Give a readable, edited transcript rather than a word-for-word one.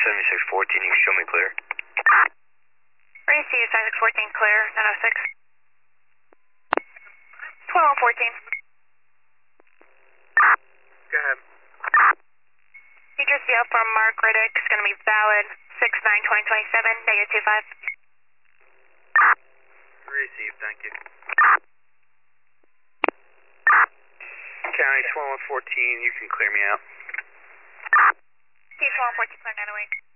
7614, you can show me clear. Receive 7614, clear, 906. 1214. Go ahead. ETRCL from Mark Riddick is going to be valid 6/9/2027, -25. Receive, thank you. County 2114, you can clear me out. T 1214, clear 908.